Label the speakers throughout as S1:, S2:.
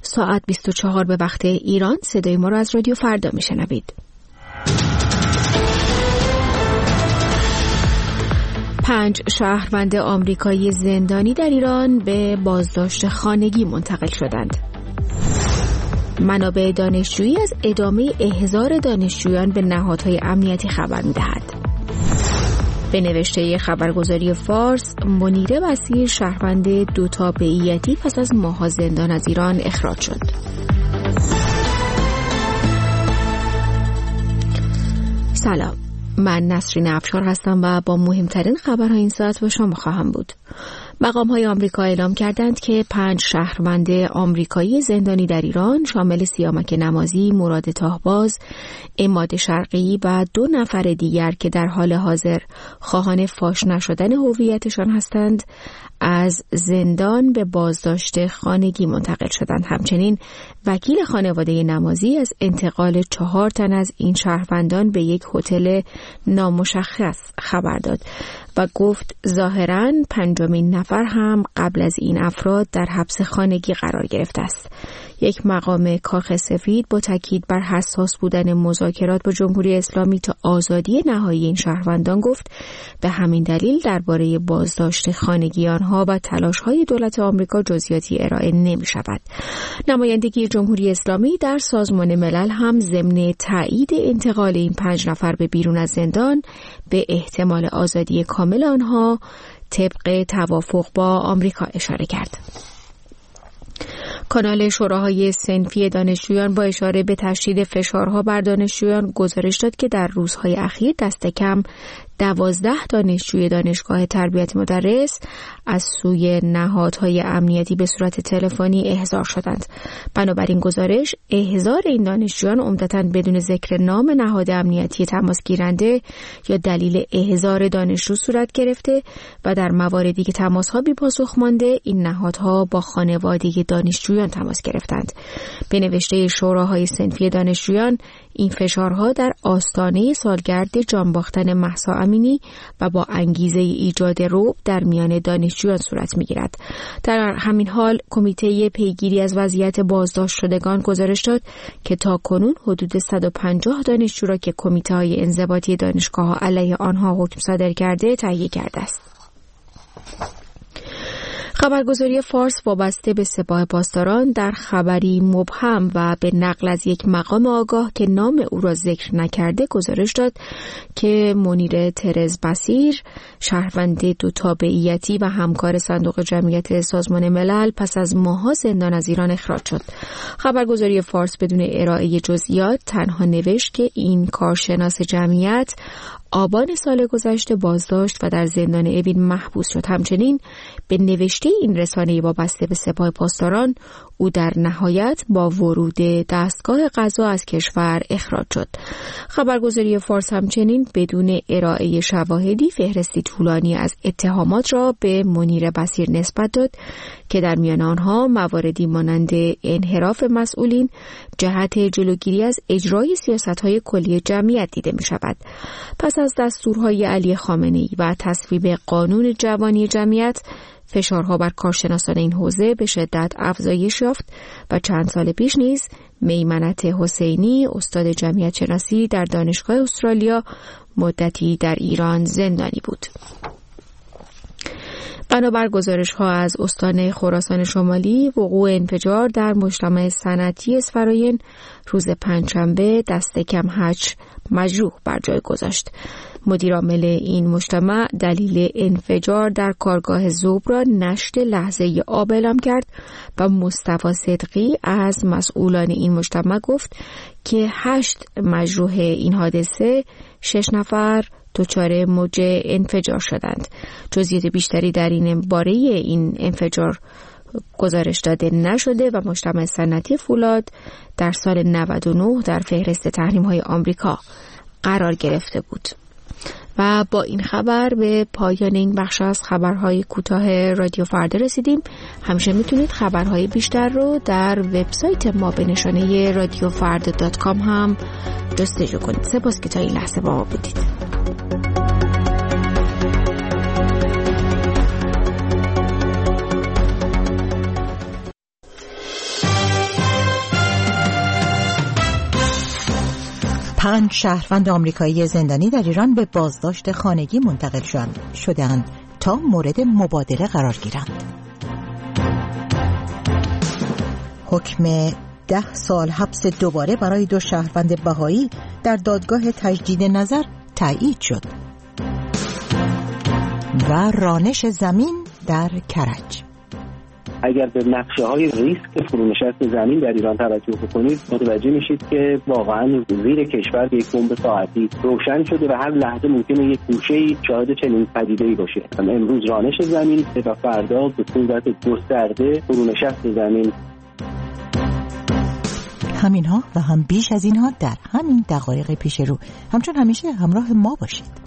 S1: ساعت 24 به وقت ایران. صدای ما را از رادیو فردا میشنوید. 5 شهروند آمریکایی زندانی در ایران به بازداشت خانگی منتقل شدند. منابع دانشجویی از ادامه احضار دانشجویان به نهادهای امنیتی خبر می‌دهد. به نوشته خبرگزاری فارس، منیره بصیر شهروند 2 تابعیتی پس از ماه‌ها زندان از ایران اخراج شد. سلام، من نسرین افشار هستم و با مهمترین خبرهای این ساعت با شما خواهم بود. مقام‌های آمریکا اعلام کردند که 5 شهروند آمریکایی زندانی در ایران شامل سیامک نمازی، مراد تاهباز، عماد شرقی و 2 نفر دیگر که در حال حاضر خواهان فاش نشدن هویتشان هستند، از زندان به بازداشت خانگی منتقل شدند. همچنین وکیل خانواده نمازی از انتقال 4 تن از این شهروندان به یک هتل نامشخص خبر داد و گفت ظاهراً 5مین نفر هم قبل از این افراد در حبس خانگی قرار گرفته است. یک مقام کاخ سفید با تاکید بر حساس بودن مذاکرات با جمهوری اسلامی تا آزادی نهایی این شهروندان گفت به همین دلیل درباره بازداشت خانگی آنها و تلاش‌های دولت آمریکا جزئیاتی ارائه نمی‌شود. نمایندگی جمهوری اسلامی در سازمان ملل هم ضمن تایید انتقال این 5 نفر به بیرون از زندان به احتمال آزادی کامل آنها طبق توافق با آمریکا اشاره کرد. کانال شوراهای صنفی دانشجویان با اشاره به تشدید فشارها بر دانشجویان گزارش داد که در روزهای اخیر دست کم 12 دانشجوی دانشگاه تربیت مدرس از سوی نهادهای امنیتی به صورت تلفنی احضار شدند. بنابراین گزارش احضار این دانشجویان عمدتاً بدون ذکر نام نهاد امنیتی تماس گیرنده یا دلیل احضار دانشجو صورت گرفته و در مواردی که تماس‌ها بی پاسخ مانده این نهادها با خانواده دانشجویان تماس گرفتند. به نوشته شوراهای صنفی دانشجویان این فشارها در آستانه سالگرد جانباختن مهسا امینی و با انگیزه ایجاد رعب در میان دانشجویان صورت می‌گیرد. در همین حال کمیته پیگیری از وضعیت بازداشت شدگان گزارش داد که تاکنون حدود 150 دانشجو را که کمیته‌های انضباطی دانشگاه‌ها علیه آنها حکم صادر کرده تهیه کرده است. خبرگزاری فارس وابسته به سپاه پاسداران در خبری مبهم و به نقل از یک مقام آگاه که نام او را ذکر نکرده گزارش داد که منیره ترز بصیر شهروند 2 تابعیتی و همکار صندوق جمعیت سازمان ملل پس از ماه‌ها زندان از ایران اخراج شد. خبرگزاری فارس بدون ارائه جزئیات تنها نوشت که این کارشناس جمعیت آبان سال گذشته بازداشت و در زندان اوین محبوس شد. همچنین به نوشته این رسانه وابسته به سپاه پاسداران او در نهایت با ورود دستگاه قضا از کشور اخراج شد. خبرگزاری فارس همچنین بدون ارائه شواهدی فهرستی طولانی از اتهامات را به منیره بصیر نسبت داد که در میان آنها مواردی مانند انحراف مسئولین جهت جلوگیری از اجرای سیاست‌های کلی جمعیت دیده می‌شود. پس از دستورهای علی خامنه‌ای و تصویب قانون جوانی جمعیت فشارها بر کارشناسان این حوزه به شدت افزایش یافت و چند سال پیش نیز میمنت حسینی استاد جمعیت شناسی در دانشگاه استرالیا مدتی در ایران زندانی بود. بنابر گزارش‌ها از استان خراسان شمالی وقوع انفجار در مجتمع صنعتی اسفراین روز پنجشنبه دست کم 8 مجروح بر جای گذاشت. مدیرعامل این مجتمع دلیل انفجار در کارگاه ذوب را نشت لحظه آب اعلام کرد و مصطفی صدقی از مسئولان این مجتمع گفت که 8 مجروح این حادثه 6 نفر دچار موج انفجار شدند. جزئیات بیشتری در این باره این انفجار گزارش داده نشده و مجتمع صنعتی فولاد در سال 99 در فهرست تحریم‌های آمریکا قرار گرفته بود. و با این خبر به پایان این بخش از خبرهای کوتاه رادیو فردا رسیدیم. همیشه میتونید خبرهای بیشتر رو در وبسایت ما به نشانه radiofarda.com هم جستجو کنید. سپاس که تا این لحظه با ما بودید.
S2: 5 شهروند آمریکایی زندانی در ایران به بازداشت خانگی منتقل شدند تا مورد مبادله قرار گیرند. حکم 10 سال حبس دوباره برای 2 شهروند بهایی در دادگاه تجدید نظر تایید شد. و رانش زمین در کرج.
S3: اگر به نقشه‌های ریسک فرونشست زمین در ایران توجه بکنید متوجه میشید که واقعا زیر کشور یک بمب ساعتی روشن شده و هر لحظه ممکنه یک گوشه‌ای شاهد چنین پدیده‌ای باشه. امروز رانش زمین و فردا به صورت گسترده فرونشست زمین.
S2: همینها و هم بیش از اینها در همین دقایق پیش رو. همچون همیشه همراه ما باشید.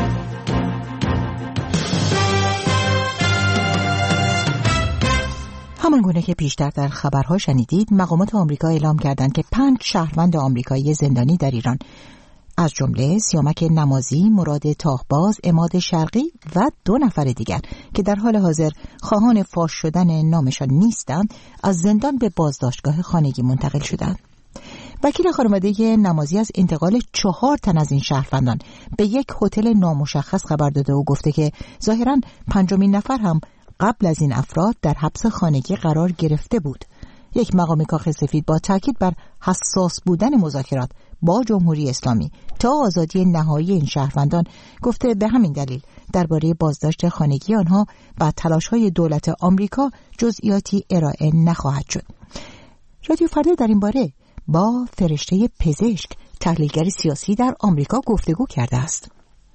S2: همان گونه که پیشتر در خبرها شنیدید، مقامات آمریکا اعلام کردند که 5 شهروند آمریکایی زندانی در ایران از جمله سیامک نمازی، مراد تاهباز، عماد شرقی و 2 نفر دیگر که در حال حاضر خواهان فاش شدن نامشان نیستند، از زندان به بازداشتگاه خانگی منتقل شدند. وکیل خانواده نمازی از انتقال 4 تن از این شهروندان به یک هتل نامشخص خبر داده و گفته که ظاهراً 5مین نفر هم قبل از این افراد در حبس خانگی قرار گرفته بود. یک مقام کاخ سفید با تاکید بر حساس بودن مذاکرات با جمهوری اسلامی تا آزادی نهایی این شهروندان گفته به همین دلیل درباره بازداشت خانگی آنها و تلاش‌های دولت آمریکا جزئیاتی ارائه نخواهد شد. رادیو فردا در این باره با فرشته پزشک، تحلیلگر سیاسی در آمریکا گفتگو کرده است.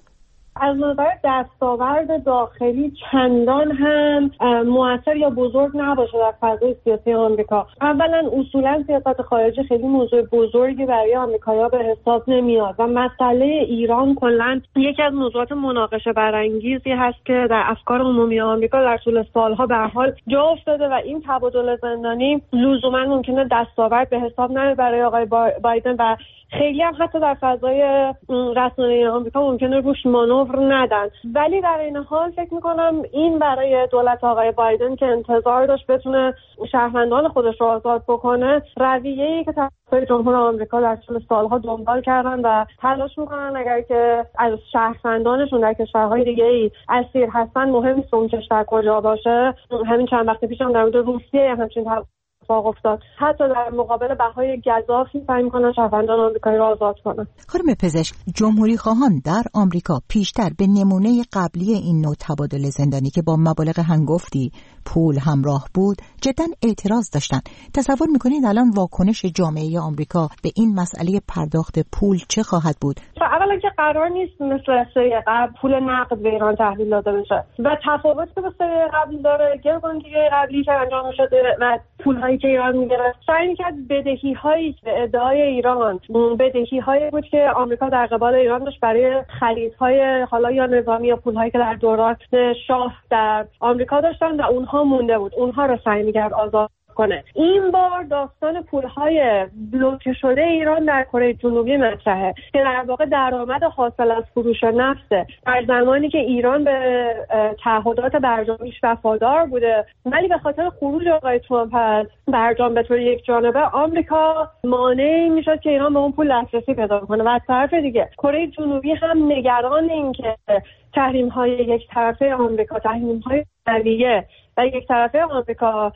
S4: از نظر دستاورد داخلی چندان هم مؤثر یا بزرگ نباشه در فضای سیاسی آمریکا. اولا اصولا سیاست خارجی خیلی موضوع بزرگی برای آمریکایی‌ها به حساب نمیاد و مسئله ایران کلاً یکی از موضوعات مناقشه برانگیزی هست که در افکار عمومی آمریکا در طول سالها به هر حال جا افتاده و این تبادل زندانی لزوما ممکنه دستاورد به حساب نیاد برای آقای بایدن و خیلی هم حتی در فضای رسانه‌ای آمریکا ممکنه روش مانور ندن. ولی در این حال فکر میکنم این برای دولت آقای بایدن که انتظار داشت بتونه شهروندان خودش رو آزاد بکنه، رویه‌ای که طرفدار جمهور آمریکا در طول سالها دنبال کردن و تلاش میکنن اگر که از شهروندانشون در کشورهای دیگه‌ای اسیر هستن، مهم نیست اون کشور کجا باشه. همین چند وقت پیش هم در مورد روسیه همچین اتفاق افتاد. حتی در مقابل بهای گزافی سعی می‌کنن شهروندان آمریکایی را آزاد کنن.
S2: خانم پزشک، جمهوری خواهان در آمریکا پیشتر به نمونه قبلی این نوع تبادل زندانی که با مبالغ هنگفتی پول همراه بود جداً اعتراض داشتن. تصور می‌کنید الان واکنش جامعه آمریکا به این مسئله پرداخت پول چه خواهد بود؟
S4: اولا که قرار نیست مثل سری قبل پول نقد به ایران تحویل داده بشه و تفاوت که با سری قبل داره، گروگانگیری قبلی که انجام شده و پول‌هایی که ایران می‌گرفت، سعی می‌کرد بدهی‌هایی به ادعای ایران، بدهی‌هایی بود که آمریکا در قبال ایران داشت برای خریدهای حالا یا نظامی یا پول‌هایی که در دوران شاه در آمریکا داشتن و اونها مونده بود، اونها رو سعی می‌کرد آزاد کنه. این بار داستان پول‌های بلوکه شده ایران در کره جنوبی مطرحه که در واقع درآمد حاصل از فروش نفته. در زمانی که ایران به تعهدات برجامیش وفادار بوده، ولی به خاطر خروج آقای ترامپ از برجام به طور یک جانبه، آمریکا مانعی میشد که ایران به اون پول دسترسی پیدا کنه و از طرف دیگه کره جنوبی هم نگران این که تحریم‌های یک طرفه آمریکا، تحریم‌های نویه و یک طرفه آمریکا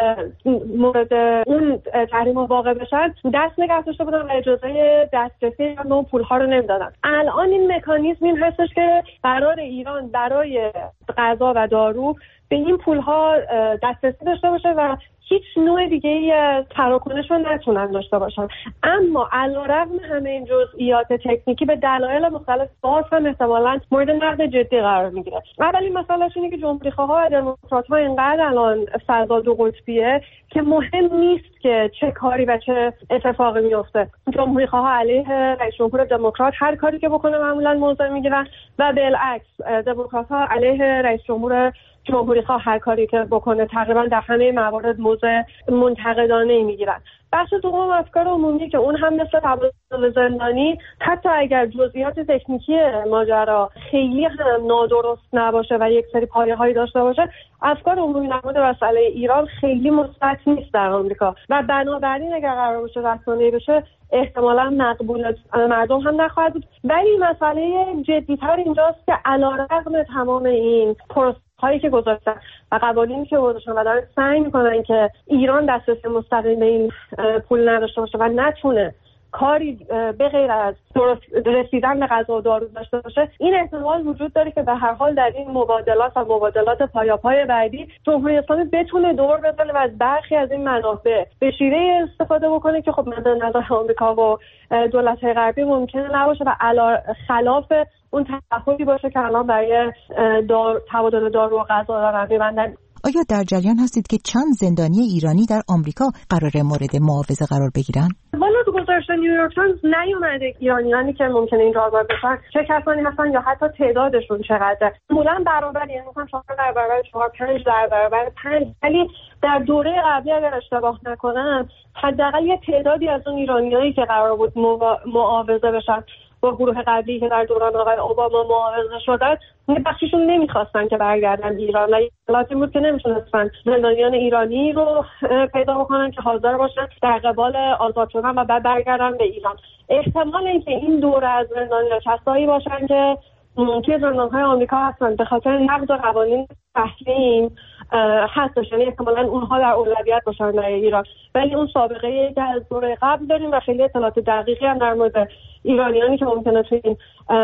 S4: مورد اون تحریم واقع بشن، دست نگه داشته بودن و اجازه دسترسی به اون پول‌ها رو نمیدادن. الان این مکانیزم این هستش که قرار ایران برای غذا و دارو به این پول‌ها دسترسی داشته باشه و هیچ نوع دیگه ای تراکنش رو نتونن داشته باشن. اما علیرغم همه این جزئیات تکنیکی به دلایل مختلف باز هم احتمالاً مورد نقد جدی قرار میگیره. اولین مسئله اینه که جمهوری‌خواها و دموکرات‌ها اینقدر الان فضا دو قطبیه که مهم نیست که چه کاری و چه اتفاقی میفته. جمهوری‌خواها علیه رئیس جمهور دموکرات هر کاری که بکنه معمولاً موضع میگیرن و بالعکس دموکرات‌ها علیه رئیس جمهوری خواه هر کاری که بکنه تقریبا در همه موارد موضع تجاوز منتقدانه میگیرن. بحث دوم افکار عمومی که اون هم مثل تبادل زندانی حتی اگر جزئیات تکنیکی ماجرا خیلی هم نادرست نباشه و یک سری پایه‌هایی داشته باشه، افکار عمومی در مورد مسئله ایران خیلی مثبت نیست در آمریکا و بنابراین اگر قرار باشه رسانه‌ای بشه احتمالاً مقبول مردم هم نخواهد بود. ولی مسئله جدی‌تر اینجاست که علیرغم تمام این هایی که گذاشتن و قوانینی که گذاشتن و دارن سعی میکنن که ایران دسترسی مستقیم به این پول نداشته باشه و نتونه کاری به غیر از رسیدن به غذا و دارو داشته باشه، این احتمال وجود داره که به هر حال در این مبادلات و مبادلات پایاپای بعدی جمهوری اسلامی بتونه دور بزنه و از برخی از این منابع به شیوه استفاده بکنه که خب مد نظر آمریکا و دولت‌های غربی ممکنه نباشه و خلاف اون تعهدی باشه که الان برای تبادل دارو و غذا دارن می‌بندن.
S2: آیا در جریان هستید که چند زندانی ایرانی در آمریکا قراره مورد معاوضه قرار بگیرن؟
S4: والا تو گزارش نیویورک تایمز نیومده ایرانیانی که ممکنه اینجا آزاد بشن چه کسانی هستن یا حتی تعدادشون چقدره. معمولا برابر، یعنی مثلا 4 در برابر 4 5 در برابر 5، ولی در دوره قبلی اگر اشتباه نکنم حداقل یه تعدادی از اون ایرانیایی که قرار بود معاوضه بشن با گروه قبلی که در دوران آقای اوباما معاوضه شدن، بخشیشون نمیخواستن که برگردن ایران و اطلاعاتی بود که نمیتونستن زندانیان ایرانی رو پیدا بکنن که حاضر باشن در قبال آزاد شدن و بعد برگردن به ایران. احتمال اینکه این دوره از زندانیان کسایی باشن که توی زندانهای آمریکا هستن به خاطر نقض قوانین تحریم هستش، یعنی احتمالاً اونها در اولویت باشن در ایران، ولی اون سابقه که از دوره قبل داریم و خیلی اطلاعات دقیقی هم در مورد ایرانیانی که ممکنه توی این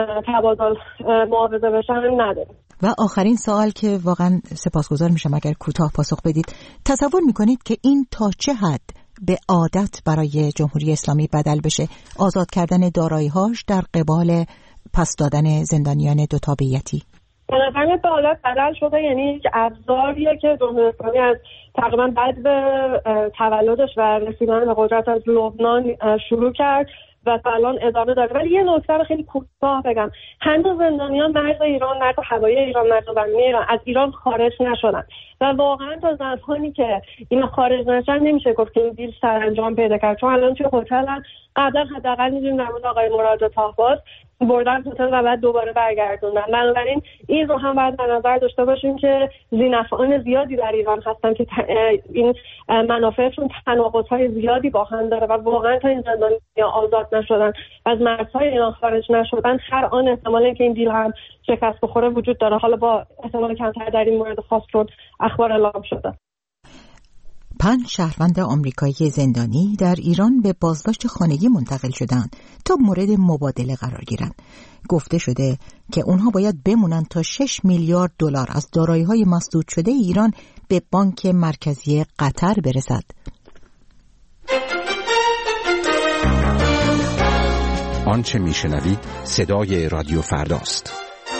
S4: تبادل معاوضه بشن نداریم.
S2: و آخرین سوال که واقعا سپاسگزار میشم اگر کوتاه پاسخ بدید، تصور میکنید که این تا چه حد به عادت برای جمهوری اسلامی بدل بشه آزاد کردن دارایی‌هاش در قبال پس دادن زندانیان دو تابعیتی؟
S4: به نظر به حالت بدل شده، یعنی یک ابزاریه که جمهوری اسلامی از تقریبا بعد به تولدش و رسیدن به قدرت از لبنان شروع کرد و الان ادامه داره. ولی یه نکته رو خیلی کوتاه بگم، هنوز زندانیان مرز ایران، مرز هوایی ایران، مرز زمینی ایران از ایران خارج نشدن و واقعا تا زمانی که اینا خارج نشن نمیشه گفت که این دیل سرانجام پیدا کرد، چون الان توی هتلن. قبلا حداقل می‌دونیم در مورد آقای مراد طاهباز بردن هتل و بعد دوباره برگردوندن. بنابراین این رو هم باید در نظر داشته باشیم که ذینفعان زیادی در ایران هستن که این منافعشون تناقض‌های زیادی با هم داره و واقعا تا این زندانیان آزاد نشدن از مرزهای ایران خارج نشدن، هر آن احتمال اینکه این دیل هم شکست بخوره وجود داره. حالا با احتمال کمتر در این مورد خاص چون اخبار اعلام شده.
S2: 5 شهروند آمریکایی زندانی در ایران به بازداشت خانگی منتقل شدند تا مورد مبادله قرار گیرند. گفته شده که اونها باید بمونن تا 6 میلیارد دلار از دارایی‌های مسدود شده ایران به بانک مرکزی قطر برسد.
S5: آنچه میشنوید صدای رادیو فرداست.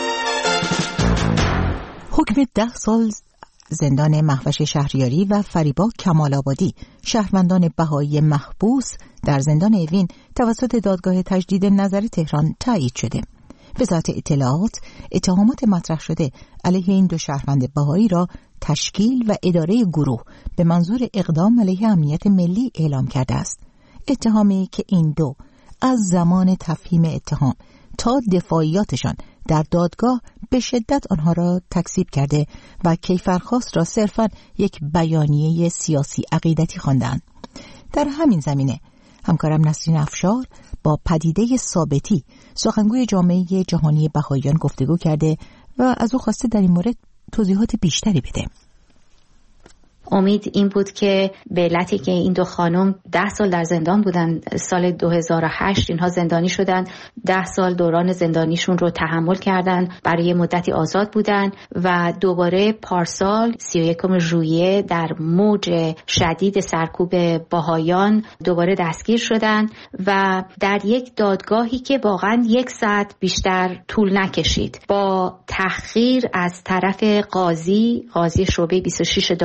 S2: حکم 10 سال زندان مهوش شهریاری و فریبا کمال‌آبادی شهروندان بهایی محبوس در زندان اوین توسط دادگاه تجدید نظر تهران تایید شده. وزارت اطلاعات اتهامات مطرح شده علیه این 2 شهروند بهایی را تشکیل و اداره گروه به منظور اقدام علیه امنیت ملی اعلام کرده است. اتهامی که این 2 از زمان تفهیم اتهام تا دفاعیاتشان در دادگاه به شدت آنها را تکذیب کرده و کیفرخواست را صرفاً یک بیانیه سیاسی عقیدتی خواندند. در همین زمینه همکارم نسرین افشار با پدیده ثابتی سخنگوی جامعه جهانی بهائیان گفتگو کرده و از او خواسته در این مورد توضیحات بیشتری بده.
S6: امید این بود که به علتی که این 2 خانم 10 سال در زندان بودن، سال 2008 اینها زندانی شدن، 10 سال دوران زندانیشون رو تحمل کردن، برای مدتی آزاد بودن و دوباره پارسال 31 ژوئیه در موج شدید سرکوب بهائیان دوباره دستگیر شدن و در یک دادگاهی که واقعا 1 ساعت بیشتر طول نکشید با تحقیر از طرف قاضی شعبه 26 دادگاه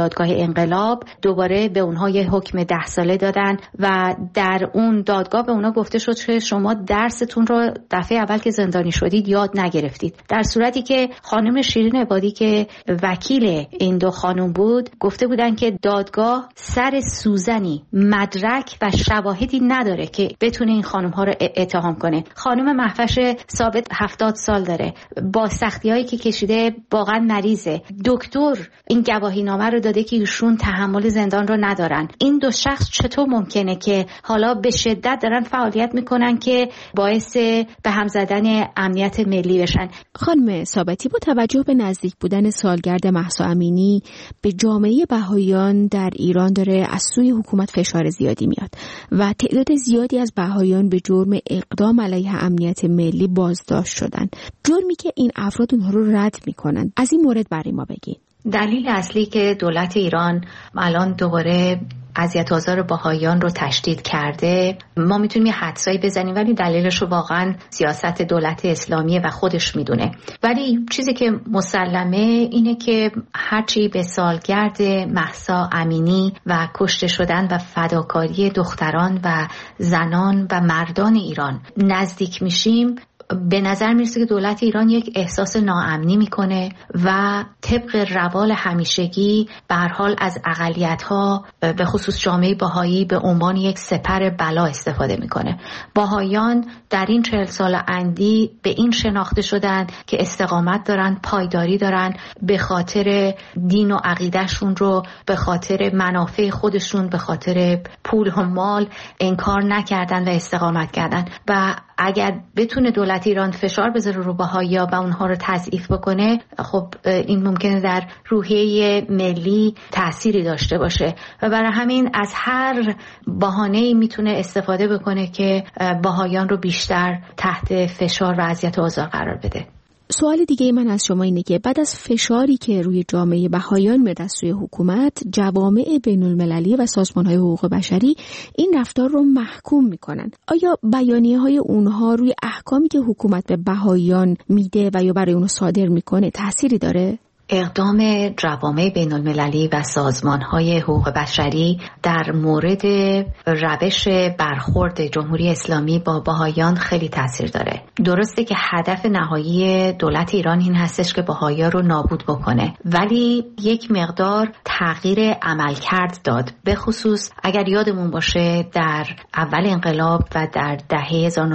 S6: انقلاب دوباره به اونها یه حکم 10 ساله دادن و در اون دادگاه به اونها گفته شد که شما درستون رو دفعه اول که زندانی شدید یاد نگرفتید، در صورتی که خانم شیرین عبادی که وکیل این دو خانم بود گفته بودن که دادگاه سر سوزنی مدرک و شواهدی نداره که بتونه این خانم ها رو اتهام کنه. خانم مهوش ثابت 70 سال داره، با سختی هایی که کشیده واقعا مریضه، دکتر این گواهی نامه رو داده که ایشون تحمل زندان رو ندارن. این دو شخص چطور ممکنه که حالا به شدت دارن فعالیت میکنن که باعث به هم زدن امنیت ملی بشن؟
S1: خانم ثابتی، با توجه به نزدیک بودن سالگرد مهسا امینی به جامعه بهائیان در ایران داره از سوی حکومت فشار زیادی میاد و تعداد زیادی از بهائیان به جرم اقدام علیه امنیت ملی بازداشت شدن، جرمی که این افراد اونها رو رد میکنن. از این مورد برای ما بگین.
S6: دلیل اصلی که دولت ایران الان دوباره اذیت و آزار بهائیان رو تشدید کرده، ما میتونیم یه حدسایی بزنیم ولی دلیلش رو واقعا سیاست دولت اسلامیه و خودش میدونه. ولی چیزی که مسلمه اینه که هرچی به سالگرد مهسا امینی و کشته شدن و فداکاری دختران و زنان و مردان ایران نزدیک میشیم، به نظر میرسه که دولت ایران یک احساس ناامنی میکنه و طبق روال همیشگی به هر حال از اقلیت‌ها به خصوص جامعه بهایی به عنوان یک سپر بلا استفاده میکنه. بهاییان در این 40 سال اندی به این شناخته شدن که استقامت دارن، پایداری دارن، به خاطر دین و عقیدهشون رو به خاطر منافع خودشون، به خاطر پول و مال انکار نکردن و استقامت کردن و اگر بتونه دولت ایران فشار بذاره رو بهائی‌ها و اونها رو تضعیف بکنه، خب این ممکنه در روحیه ملی تأثیری داشته باشه و برای همین از هر بهانه‌ای میتونه استفاده بکنه که بهائیان رو بیشتر تحت فشار و اذیت و آزار قرار بده.
S1: سوال دیگه من از شما اینه که بعد از فشاری که روی جامعه بهائیان میاد از سوی حکومت، جوامع بین‌المللی و سازمان‌های حقوق بشری این رفتار رو محکوم میکنن. آیا بیانیه‌های اونها روی احکامی که حکومت به بهائیان میده و یا برای اونها صادر میکنه تأثیری داره؟
S6: اقدام جوامع بین‌المللی و سازمان‌های حقوق بشری در مورد روش برخورد جمهوری اسلامی با بهائیان خیلی تاثیر داره. درسته که هدف نهایی دولت ایران این هستش که بهائیان رو نابود بکنه، ولی یک مقدار تغییر عملکرد داد. به خصوص اگر یادمون باشه در اول انقلاب و در دهه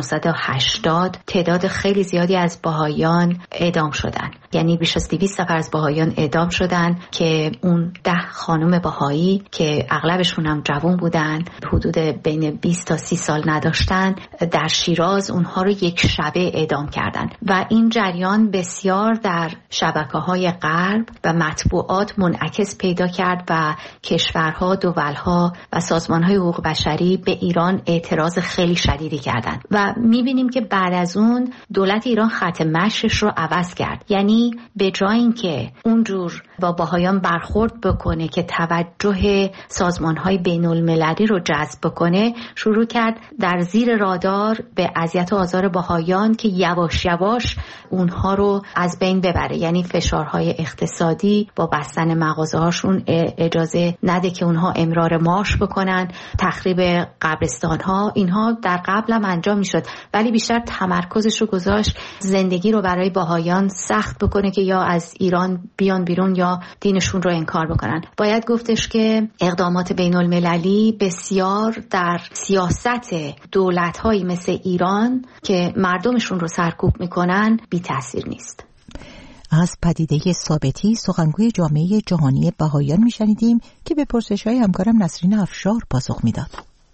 S6: 1980 تعداد خیلی زیادی از بهائیان اعدام شدن، یعنی بیش از 200 نفر از بهائیان اعدام شدن که اون 10 خانم بهایی که اغلبشون هم جوان بودن، حدود بین 20 تا 30 سال نداشتن، در شیراز اونها رو یک شبه اعدام کردن و این جریان بسیار در شبکه‌های غرب و مطبوعات منعکس پیدا کرد و کشورها، دولها و سازمان‌های حقوق بشری به ایران اعتراض خیلی شدیدی کردن و می‌بینیم که بعد از اون دولت ایران خط مشیش رو عوض کرد. یعنی به جای اینکه اونجور با بهائیان برخورد بکنه که توجه سازمان‌های بین‌المللی رو جذب بکنه، شروع کرد در زیر رادار به اذیت و آزار بهائیان که یواش یواش اونها رو از بین ببره. یعنی فشارهای اقتصادی با بستن مغازه‌هاشون اجازه نده که اونها امرار معاش بکنن، تخریب قبرستان‌ها، اینها در قبل هم انجام می‌شد ولی بیشتر تمرکزش رو گذاشت زندگی رو برای بهائیان سخت بکنه که یا از ایران بیان بیرون یا دینشون رو انکار بکنن. باید گفتش که اقدامات بین المللی بسیار در سیاست دولت‌هایی مثل ایران که مردمشون رو سرکوب میکنن بی تأثیر نیست.
S2: از پدیده ثابتی، سخنگوی جامعه جهانی بهائیان میشنیدیم که به پرسش‌های همکارم نسرین افشار پاسخ میداد.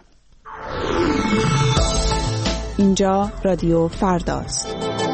S7: اینجا رادیو فرداست.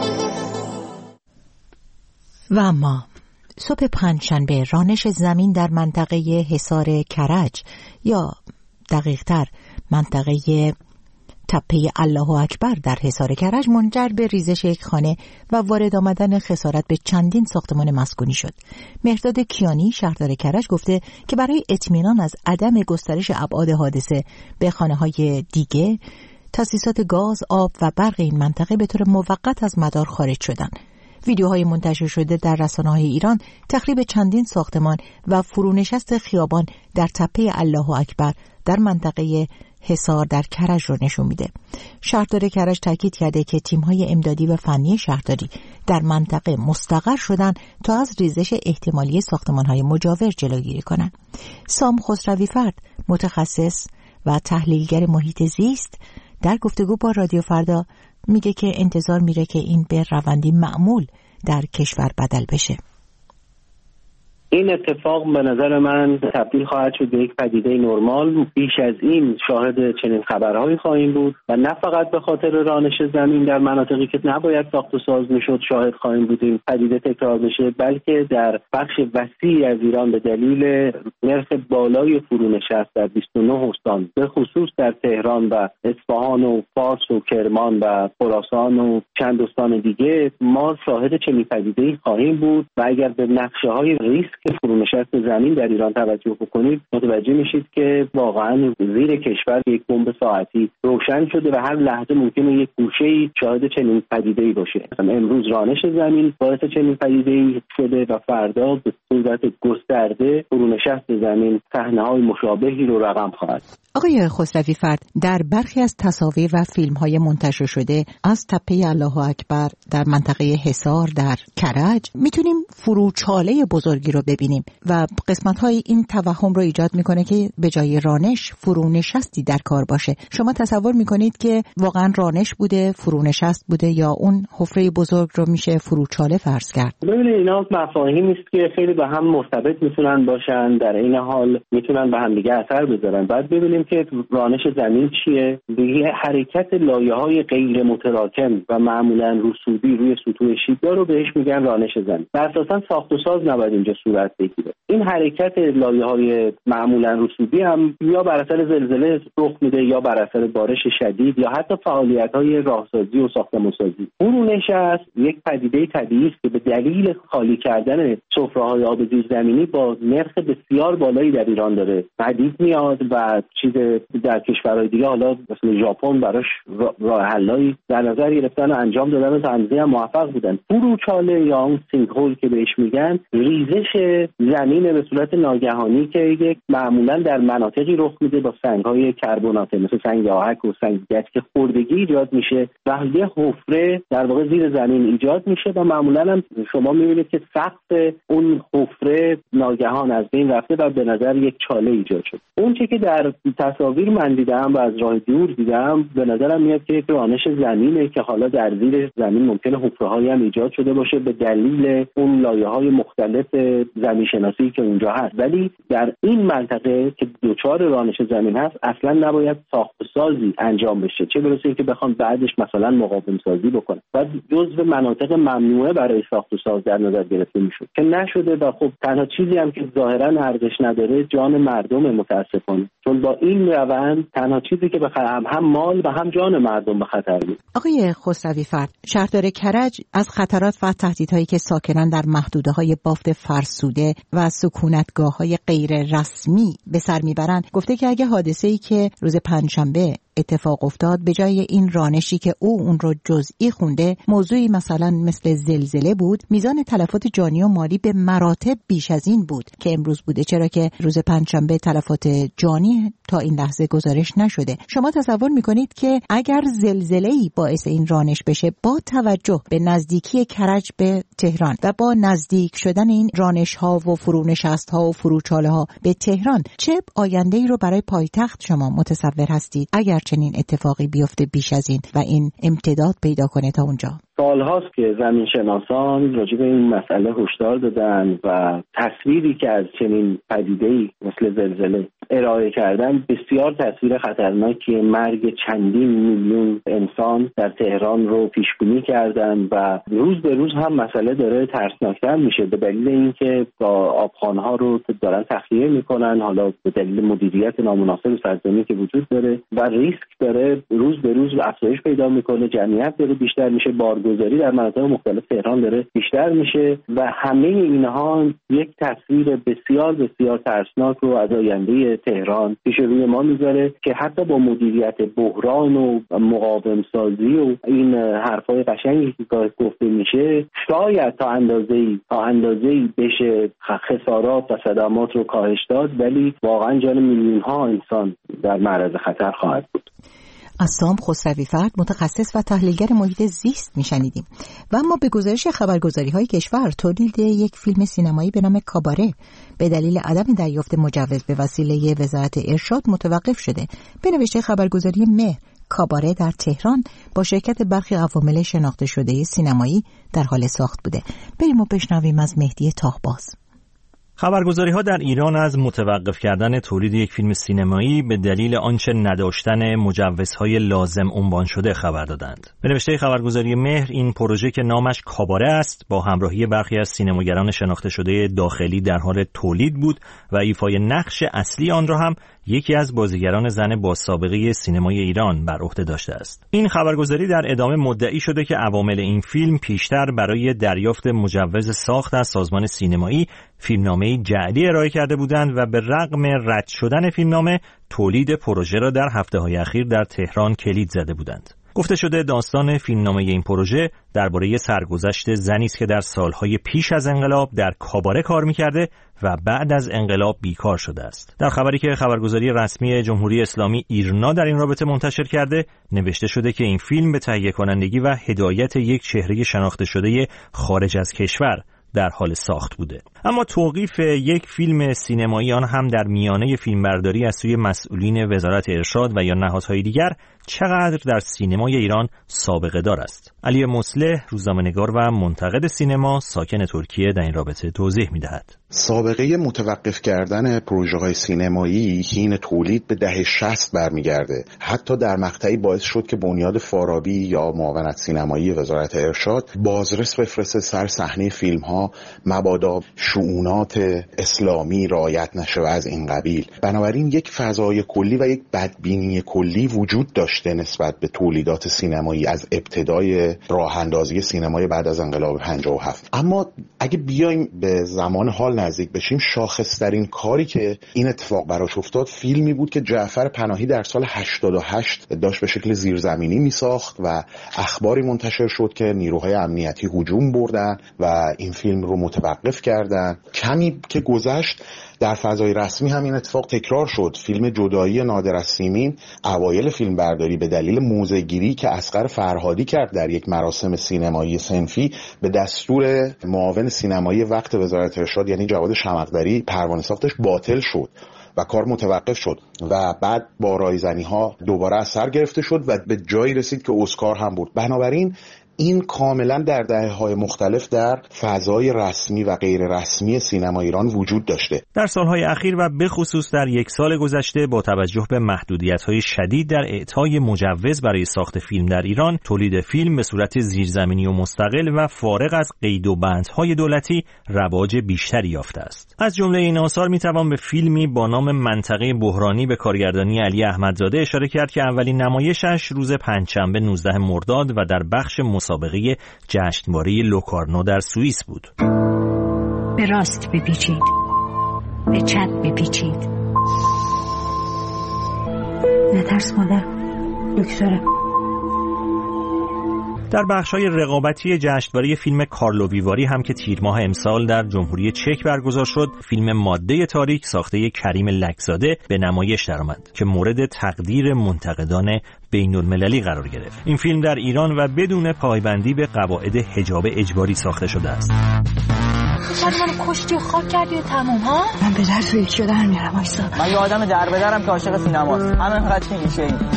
S2: و اما صبح پنجشنبه رانش زمین در منطقه حصار کرج یا دقیق‌تر منطقه تپه الله اکبر در حصار کرج منجر به ریزش یک خانه و وارد آمدن خسارت به چندین ساختمان مسکونی شد. مهرداد کیانی شهردار کرج گفته که برای اطمینان از عدم گسترش ابعاد حادثه به خانه‌های دیگه، تاسیسات گاز، آب و برق این منطقه به طور موقت از مدار خارج شدند. ویدیوهای منتشر شده در رسانه‌های ایران تخریب چندین ساختمان و فرونشست خیابان در تپه الله اکبر در منطقه حصار در کرج رو نشون میده. شهردار کرج تاکید کرده که تیم‌های امدادی و فنی شهرداری در منطقه مستقر شدن تا از ریزش احتمالی ساختمان‌های مجاور جلوگیری کنند. سام خسروی فرد، متخصص و تحلیلگر محیط زیست، در گفتگو با رادیو فردا میگه که انتظار میره که این به روندی معمول در کشور بدل بشه.
S3: این اتفاق به نظر من تبدیل خواهد شد به یک پدیده نرمال. بیش از این شاهد چنین خبرهایی خواهیم بود و نه فقط به خاطر رانش زمین در مناطقی که نباید ساخت و ساز میشد شاهد خواهیم بود این پدیده تکرار بشه، بلکه در بخش وسیعی از ایران به دلیل نرخ بالای فرونشست در 29 استان، به خصوص در تهران و اصفهان و فارس و کرمان و خراسان و چند استان دیگه، ما شاهد چنین پدیده‌ای خواهیم بود و اگر به نقشه‌های ریسک که فرونشست زمین در ایران توجه بکنید متوجه میشید که واقعا زیر کشور یک بمب ساعتی روشن شده و هر لحظه ممکنه یک گوشه‌ای شاهد چنین پدیده‌ای باشه. امروز رانش زمین باعث چنین پدیده‌ای شده و فردا به صورت گسترده فرونشست زمین صحنه‌های مشابهی رو رقم خواهد.
S2: آقای خسروی فرد، در برخی از تصاویر و فیلم‌های منتشر شده از تپه الله اکبر در منطقه حصار در کرج میتونیم فروچاله بزرگی رو ببینیم و قسمت‌های این توهم رو ایجاد میکنه که به جای رانش فرونشستی در کار باشه. شما تصور میکنید که واقعا رانش بوده، فرونشست بوده یا اون حفره بزرگ رو میشه فروچاله فرض کرد؟
S3: ببینید اینا مفاهیمی است که خیلی به هم مرتبط میتونن باشن، در این حال میتونن به هم دیگه اثر بذارن. بعد ببینیم که رانش زمین چیه؟ به حرکت لایه‌های غیر متراکم و معمولا رسوبی روی سطوح شیب‌دار رو بهش میگن رانش زمین. اساساً ساخت و ساز نباید اینجا صورت بگیره. این حرکت لایه‌های معمولا رسوبی هم یا بر اثر زلزله رخ میده یا بر اثر بارش شدید یا حتی فعالیت‌های راهسازی و ساختمان‌سازی. فرونشست یک پدیده طبیعی است که به دلیل خالی کردن سفره‌های آب زیرزمینی با نرخ بسیار بالایی در ایران داره پدید میاد و چیز در کشورهای دیگه حالا مثل ژاپن براش راه حلایی در نظر گرفتن و انجام دادن و تنظیم موفق بودن. فروچاله یا اون سینک‌هول که بهش میگن ریزش زمین به صورت ناگهانی که یک معمولا در مناطقی رخ میده با سنگ‌های کربناته مثل سنگ آهک و سنگ گچ که خوردگی ایجاد میشه و یه حفره در واقع زیر زمین ایجاد میشه و معمولا هم شما میبینید که سقف اون حفره ناگهان از بین رفته و به نظر یک چاله ایجاد شد. اون چیزی که در تصاویر من دیدم و از راه دور دیدم به نظرم میاد که یک رانش زمینه که حالا در زیر زمین ممکنه حفره‌هایی هم ایجاد شده باشه به دلیل اون لایه‌های مختلف زمین‌شناسی که اونجا هست، ولی در این منطقه که دوچار رانش زمین هست اصلا نباید ساخت و سازی انجام بشه، چه برسه که بخوام بعدش مثلا مقاوم سازی بکنه و جزو مناطق ممنوعه برای ساخت و ساز در نظر گرفته میشد که نشده و خب تنها چیزی هم که ظاهرا ارزش نداره جان مردم متاسفانه، چون با این روند تنها چیزی که هم مال و هم جان مردم به خطر بود.
S2: آقای خسروی فرد، شهردار کرج از خطرات و تهدیدهایی که ساکنان در محدوده‌های بافت فرسوده و سکونتگاه‌های غیر رسمی به سر میبرند گفته که اگه حادثه‌ای که روز پنجشنبه اتفاق افتاد به جای این رانشی که اون رو جزئی خونده موضوعی مثلا مثل زلزله بود، میزان تلفات جانی و مالی به مراتب بیش از این بود که امروز بوده، چرا که روز پنجشنبه تلفات جانی تا این لحظه گزارش نشده. شما تصور میکنید که اگر زلزله‌ای باعث این رانش بشه با توجه به نزدیکی کرج به تهران و با نزدیک شدن این رانش‌ها و فرونشست‌ها و فروچاله‌ها به تهران، چه آینده‌ای رو برای پایتخت شما متصور هستید اگر چنین اتفاقی بیفته بیش از این و این امتداد پیدا کنه تا اونجا؟
S3: سال‌هاست که زمینشناسان راجع به این مسئله هشدار دادن و تصویری که از چنین پدیده‌ای مثل زلزله ارائه کردن بسیار تصویر خطرناکی مرگ چندین میلیون انسان در تهران رو پیش‌بینی کردن و روز به روز هم مسئله داره ترسناکتر میشه به دلیل اینکه با آبخوان‌ها رو دارن تخلیه میکنن، حالا به دلیل مدیریت نامناسب سرزمینی که وجود داره و ریسک داره روز به روز افزایش پیدا میکنه، جمعیت داره بیشتر میشه، بارگاه خبرگزاری در مناطق مختلف تهران داره بیشتر میشه و همه اینها یک تصویر بسیار بسیار ترسناک رو از آینده تهران پیش روی ما میذاره که حتی با مدیریت بحران و مقاوم سازی و این حرفای قشنگی که گفته میشه شاید تا اندازه‌ای بشه خسارات و صدمات رو کاهش داد، ولی واقعا جان میلیون‌ها انسان در معرض خطر خواهد بود.
S2: از سام خسروی فرد متخصص و تحلیلگر محیط زیست میشنیدیم. و اما به گزارش خبرگزاری‌های کشور تولید یک فیلم سینمایی به نام کاباره به دلیل عدم دریافت مجوز به وسیله وزارت ارشاد متوقف شده. به نوشته خبرگزاری مهر، کاباره در تهران با شرکت برخی عوامل شناخته شده سینمایی در حال ساخت بوده. بریم و بشنویم از مهدی تاهباز.
S8: خبرگزاری‌ها در ایران از متوقف کردن تولید یک فیلم سینمایی به دلیل آنچه نداشتن مجوزهای لازم عنوان شده خبر دادند. به نوشته خبرگزاری مهر، این پروژه که نامش کاباره است با همراهی برخی از سینماگران شناخته شده داخلی در حال تولید بود و ایفای نقش اصلی آن را هم یکی از بازیگران زن با سابقه سینمای ایران بر عهده داشته است. این خبرگزاری در ادامه مدعی شده که عوامل این فیلم پیشتر برای دریافت مجوز ساخت از سازمان سینمایی فیلمنامه‌ای جعلی ارائه کرده بودند و به رغم رد شدن فیلمنامه تولید پروژه را در هفته‌های اخیر در تهران کلید زده بودند. گفته شده داستان فیلمنامه این پروژه درباره سرگذشت زنی است که در سالهای پیش از انقلاب در کاباره کار می‌کرده و بعد از انقلاب بیکار شده است. در خبری که خبرگزاری رسمی جمهوری اسلامی ایرنا در این رابطه منتشر کرده، نوشته شده که این فیلم به تهیه کنندگی و هدایت یک چهره شناخته شده خارج از کشور در حال ساخت بوده. اما توقیف یک فیلم سینمایی آن هم در میانه فیلمبرداری از سوی مسئولین وزارت ارشاد و یا نهادهای دیگر چقدر در سینمای ایران سابقه دار است. علی مصلح، روزنامه‌نگار و منتقد سینما ساکن ترکیه، در این رابطه توضیح می‌دهد.
S9: سابقه متوقف کردن پروژه‌های سینمایی حین تولید به دهه 60 برمیگرده. حتی در مقطعی باعث شد که بنیاد فارابی یا معاونت سینمایی وزارت ارشاد بازرس بفرسته سر صحنه فیلم‌ها مبادا شؤونات اسلامی رعایت نشه و از این قبیل. بنابراین یک فضای کلی و یک بدبینی کلی وجود داشته نسبت به تولیدات سینمایی از ابتدای راه اندازی سینمای بعد از انقلاب 57. اما اگه بیایم به زمان حال نزدیک بشیم، شاخص‌ترین کاری که این اتفاق براش افتاد فیلمی بود که جعفر پناهی در سال 88 داشت به شکل زیرزمینی میساخت و اخباری منتشر شد که نیروهای امنیتی هجوم بردن و این فیلم رو متوقف کردن. کمی که گذشت در فضای رسمی هم این اتفاق تکرار شد. فیلم جدایی نادر از سیمین اوایل فیلم برداری به دلیل موزه‌گیری که اصغر فرهادی کرد در یک مراسم سینمایی صنفی به دستور معاون سینمایی وقت وزارت ارشاد یعنی جواد شمقدری پروانه ساختش باطل شد و کار متوقف شد و بعد با رایزنی‌ها دوباره از سر گرفته شد و به جایی رسید که اسکار هم برد. بنابراین این کاملا در دهه‌های مختلف در فضای رسمی و غیر رسمی سینما ایران وجود داشته.
S8: در سالهای اخیر و به خصوص در یک سال گذشته با توجه به محدودیت‌های شدید در اعطای مجوز برای ساخت فیلم در ایران، تولید فیلم به صورت زیرزمینی و مستقل و فارغ از قید و بندهای دولتی رواج بیشتری یافته است. از جمله این آثار میتوان به فیلمی با نام منطقه بحرانی به کارگردانی علی احمدزاده اشاره کرد که اولین نمایشش روز پنجشنبه 19 مرداد و در بخش مسابقه جشنواره لوکارنو در سوئیس بود.
S10: به راست بپیچید، به چپ بپیچید. نترس مادر، دکتره.
S8: در بخش‌های رقابتی جشنواره فیلم کارلو ویواری هم که تیر ماه امسال در جمهوری چک برگزار شد، فیلم ماده تاریک ساخته کریم لکزاده به نمایش درآمد که مورد تقدیر منتقدان بین‌المللی قرار گرفت. این فیلم در ایران و بدون پایبندی به قواعد حجاب اجباری ساخته شده است.
S10: شاید منو کشتی و خاک کردی و تموم ها؟
S11: من به در تو یکی رو در میارم آیسا.
S12: من یه آدم در به درم که عاشق سینماست. همینقدر که میشه این.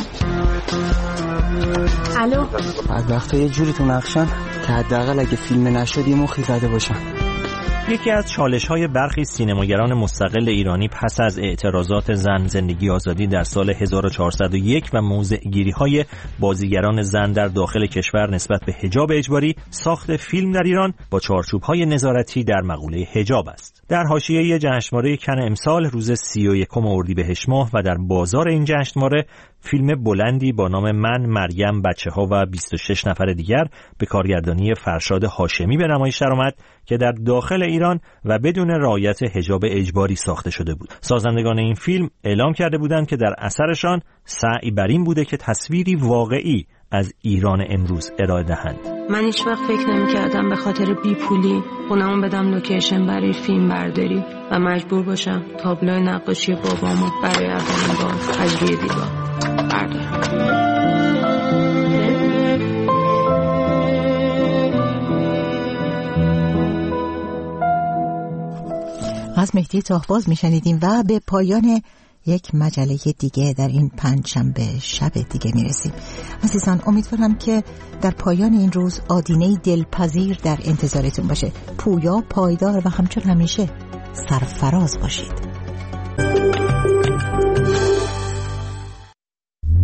S11: الو.
S12: بعد وقتا یه جوری تو نقشم که حداقل اگه فیلم نشد یه مخی زده باشم.
S8: یکی از چالش‌های برخی سینماگران مستقل ایرانی پس از اعتراضات زن زندگی آزادی در سال 1401 و موضع‌گیری‌های بازیگران زن در داخل کشور نسبت به حجاب اجباری، ساخت فیلم در ایران با چارچوب‌های نظارتی در مقوله حجاب است. در حاشیه جشنواره کن امسال روز 31 اردیبهشت ماه و در بازار این جشنواره فیلم بلندی با نام من، مریم، بچه‌ها و 26 نفر دیگر به کارگردانی فرشاد هاشمی به نمایش درآمد که در داخل ایران و بدون رعایت حجاب اجباری ساخته شده بود. سازندگان این فیلم اعلام کرده بودند که در اثرشان سعی بر این بوده که تصویری واقعی از ایران امروز ارائه دهند.
S13: من هیچ وقت فکر نمی‌کردم به خاطر بیپولی خونمون بدم لوکیشن برای فیلم برداری و مجبور باشم تابلو نقاشی بابامو برای اولین بار از روی دیوار بردارم.
S2: از مهدی طاهباز میشنیدیم و به پایان یک مجله دیگه در این پنجشنبه شب دیگه میرسیم. عزیزان، امیدوارم که در پایان این روز آدینه دلپذیر در انتظارتون باشه. پویا، پایدار و همچون همیشه سرفراز باشید.